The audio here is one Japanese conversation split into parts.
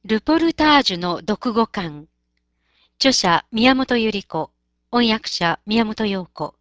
ルポルタージュの読後感。著者宮本百合子。翻訳者宮本陽子。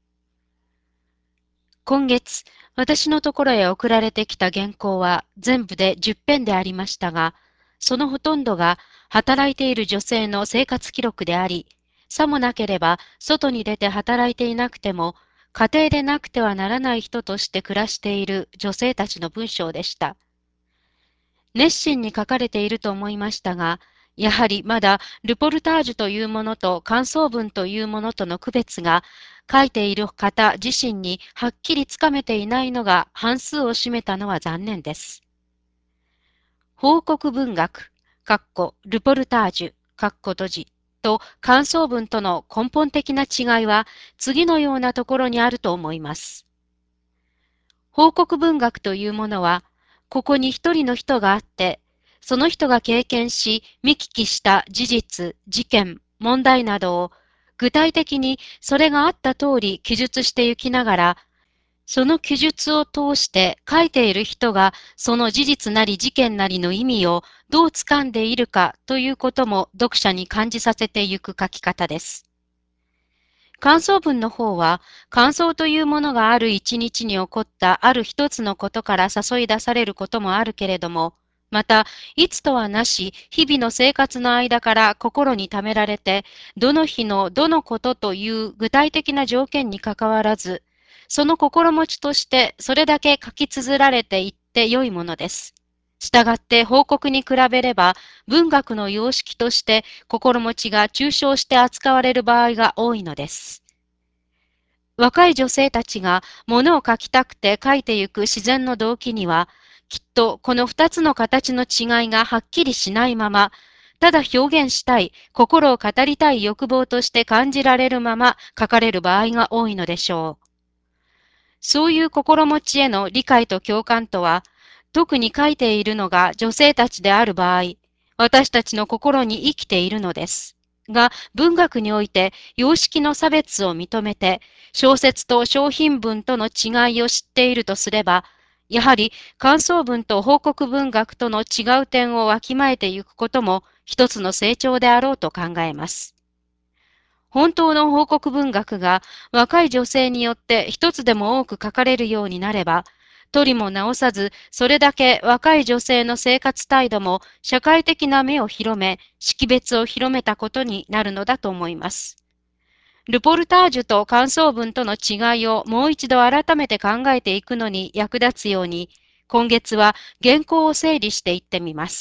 今月、私のところへ送られてきた原稿は全部で10編でありましたが、そのほとんどが働いている女性の生活記録であり、さもなければ外に出て働いていなくても、家庭でなくてはならない人として暮らしている女性たちの文章でした。熱心に書かれていると思いましたが、やはりまだルポルタージュというものと感想文というものとの区別が書いている方自身にはっきりつかめていないのが半数を占めたのは残念です。報告文学、ルポルタージュ、閉じと感想文との根本的な違いは次のようなところにあると思います。報告文学というものは、ここに一人の人があって、その人が経験し、見聞きした事実、事件、問題などを、具体的にそれがあった通り記述してゆきながら、その記述を通して書いている人がその事実なり事件なりの意味をどう掴んでいるかということも読者に感じさせてゆく書き方です。感想文の方は、感想というものがある一日に起こったある一つのことから誘い出されることもあるけれども、また、いつとはなし、日々の生活の間から心に溜められて、どの日のどのことという具体的な条件にかかわらず、その心持ちとしてそれだけ書き綴られていって良いものです。したがって報告に比べれば、文学の様式として心持ちが抽象して扱われる場合が多いのです。若い女性たちが物を書きたくて書いてゆく自然の動機には、きっとこの二つの形の違いがはっきりしないまま、ただ表現したい、心を語りたい欲望として感じられるまま書かれる場合が多いのでしょう。そういう心持ちへの理解と共感とは、特に書いているのが女性たちである場合、私たちの心に生きているのです。が、文学において様式の差別を認めて、小説と商品文との違いを知っているとすれば、やはり感想文と報告文学との違う点をわきまえてゆくことも一つの成長であろうと考えます。本当の報告文学が若い女性によって一つでも多く書かれるようになれば、取りも直さず、それだけ若い女性の生活態度も社会的な目を広め、識別を広めたことになるのだと思います。ルポルタージュと感想文との違いをもう一度改めて考えていくのに役立つように、今月は原稿を整理していってみます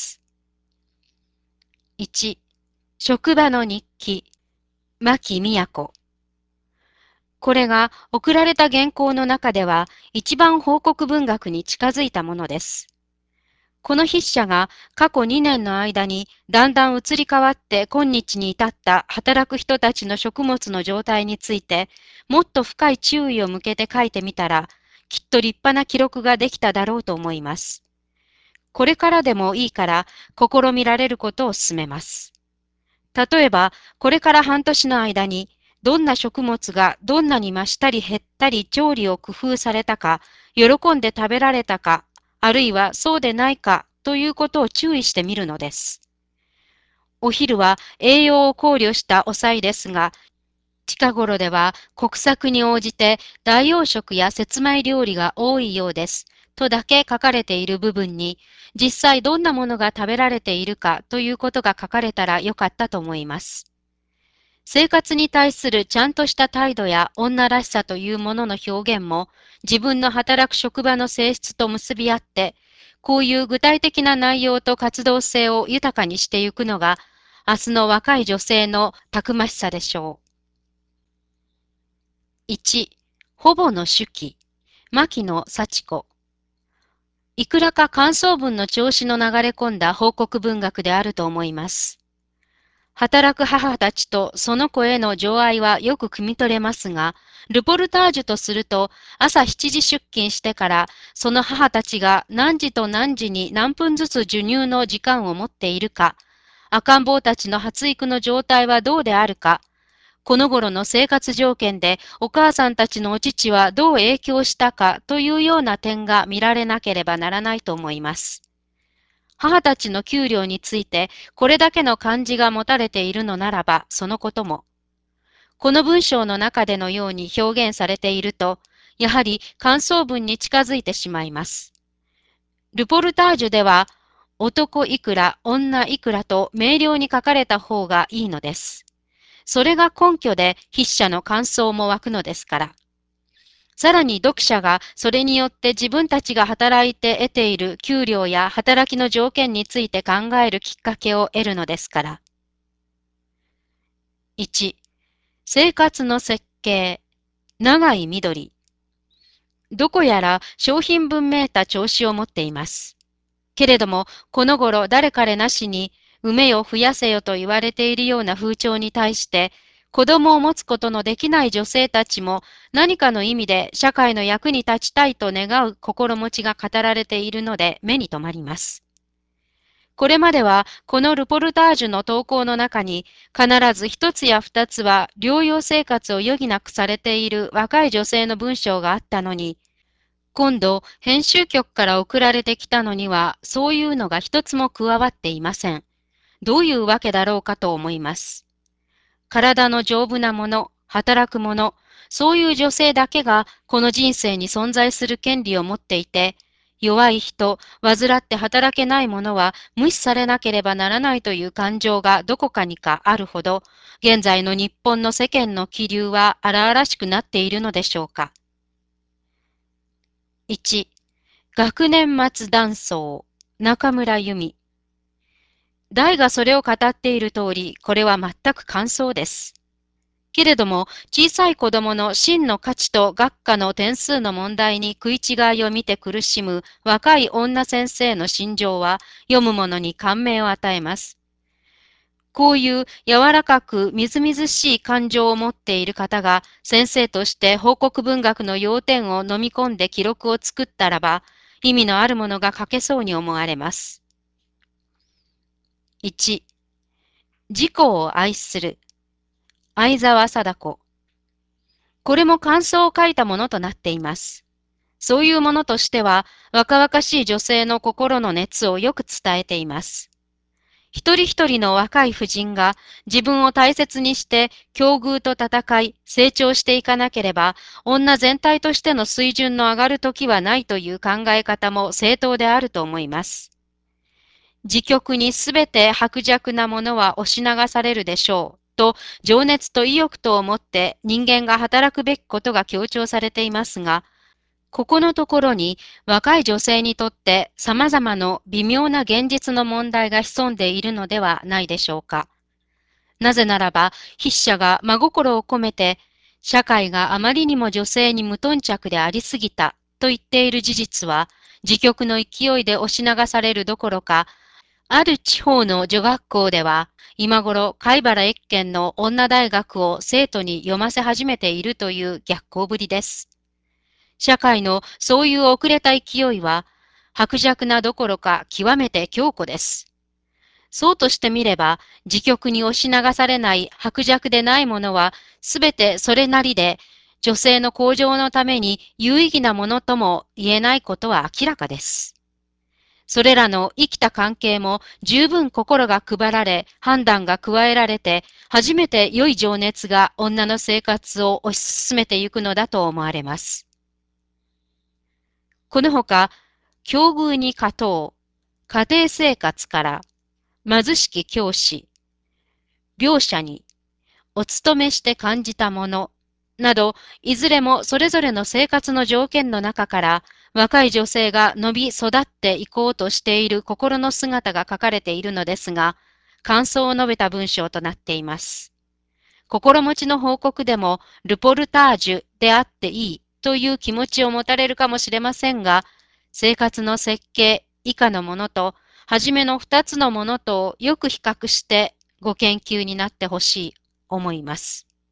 。1、職場の日記、牧都。これが送られた原稿の中では一番報告文学に近づいたものです。この筆者が過去2年の間にだんだん移り変わって今日に至った働く人たちの食物の状態についてもっと深い注意を向けて書いてみたらきっと立派な記録ができただろうと思います。これからでもいいから試みられることを勧めます。例えば、これから半年の間に、どんな食物がどんなに増したり減ったり調理を工夫されたか、喜んで食べられたか、あるいはそうでないかということを注意してみるのです。お昼は栄養を考慮したお菜ですが、近頃では国策に応じて代用食や節米料理が多いようです。とだけ書かれている部分に、実際どんなものが食べられているかということが書かれたらよかったと思います。生活に対するちゃんとした態度や女らしさというものの表現も自分の働く職場の性質と結び合って、こういう具体的な内容と活動性を豊かにしてゆくのが明日の若い女性のたくましさでしょう。1、ほぼの手記、牧野幸子。いくらか感想文の調子の流れ込んだ報告文学であると思います。働く母たちとその子への情愛はよく汲み取れますが、ルポルタージュとすると、朝7時出勤してから、その母たちが何時と何時に何分ずつ授乳の時間を持っているか、赤ん坊たちの発育の状態はどうであるか、この頃の生活条件でお母さんたちのお乳はどう影響したかというような点が見られなければならないと思います。 母たちの給料についてこれだけの漢字が持たれているのならば、そのことも。この文章の中でのように表現されていると、やはり感想文に近づいてしまいます。ルポルタージュでは、男いくら、女いくらと明瞭に書かれた方がいいのです。それが根拠で筆者の感想も湧くのですから。さらに読者がそれによって自分たちが働いて得ている給料や働きの条件について考えるきっかけを得るのですから。1、生活の設計、長い緑。どこやら商品文めいた調子を持っています。けれども、この頃誰彼なしに、産めよ増やせよと言われているような風潮に対して、子供を持つことのできない女性たちも何かの意味で社会の役に立ちたいと願う心持ちが語られているので目に留まります。これまではこのルポルタージュの投稿の中に必ず一つや二つは療養生活を余儀なくされている若い女性の文章があったのに、今度編集局から送られてきたのにはそういうのが一つも加わっていません。どういうわけだろうかと思います。体の丈夫なもの、働くもの、そういう女性だけがこの人生に存在する権利を持っていて、弱い人、患って働けない者は無視されなければならないという感情がどこかにかあるほど、現在の日本の世間の気流は荒々しくなっているのでしょうか。1、学年末談奏、中村由美。大がそれを語っている通り、これは全く感想です。けれども、小さい子供の真の価値と学科の点数の問題に食い違いを見て苦しむ若い女先生の心情は、読む者に感銘を与えます。こういう柔らかくみずみずしい感情を持っている方が、先生として報告文学の要点を飲み込んで記録を作ったらば、意味のあるものが書けそうに思われます。1、自己を愛する。相沢貞子。これも感想を書いたものとなっています。そういうものとしては、若々しい女性の心の熱をよく伝えています。一人一人の若い婦人が自分を大切にして境遇と戦い、成長していかなければ、女全体としての水準の上がる時はないという考え方も正当であると思います。自極にすべて薄弱なものは押し流されるでしょう。と、情熱と意欲とをもって人間が働くべきことが強調されていますが、ここのところに若い女性にとって様々な微妙な現実の問題が潜んでいるのではないでしょうか。なぜならば、筆者が真心を込めて、社会があまりにも女性に無頓着でありすぎたと言っている事実は、自極の勢いで押し流されるどころか、ある地方の女学校では、今頃貝原越見の女大学を生徒に読ませ始めているという逆行ぶりです。社会のそういう遅れた勢いは、薄弱などころか極めて強固です。そうとしてみれば、自極に押し流されない薄弱でないものは、すべてそれなりで、女性の向上のために有意義なものとも言えないことは明らかです。それらの生きた関係も十分心が配られ、判断が加えられて、初めて良い情熱が女の生活を推し進めていくのだと思われます。このほか、境遇に勝とう、家庭生活から貧しき教師、両者にお勤めして感じたもの、など、いずれもそれぞれの生活の条件の中から、若い女性が伸び育っていこうとしている心の姿が書かれているのですが、感想を述べた文章となっています。心持ちの報告でも、ルポルタージュであっていいという気持ちを持たれるかもしれませんが、生活の設計以下のものと、はじめの二つのものとをよく比較してご研究になってほしい思います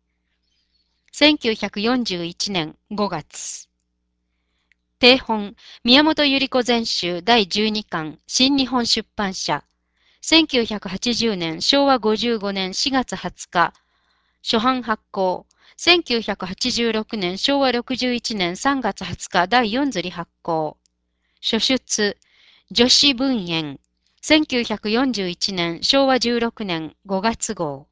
。1941年5月。定本、宮本百合子全集第12巻、新日本出版社。1980年、昭和55年4月20日。初版発行。1986年、昭和61年3月20日、第4釣り発行。初出、女子文苑。 1941年昭和16年5月号。